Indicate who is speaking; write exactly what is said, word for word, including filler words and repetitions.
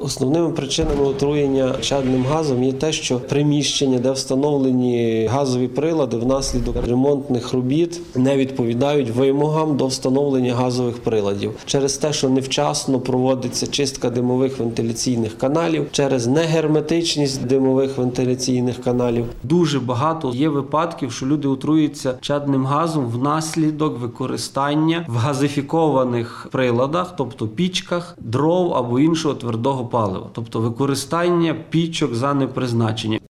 Speaker 1: Основними причинами отруєння чадним газом є те, що приміщення, де встановлені газові прилади, внаслідок ремонтних робіт не відповідають вимогам до встановлення газових приладів. Через те, що невчасно проводиться чистка димових вентиляційних каналів, через негерметичність димових вентиляційних каналів. Дуже багато є випадків, що люди отруюються чадним газом внаслідок використання в газифікованих приладах, тобто пічках, дров або іншого твердого палива, тобто використання пічок за непризначенням.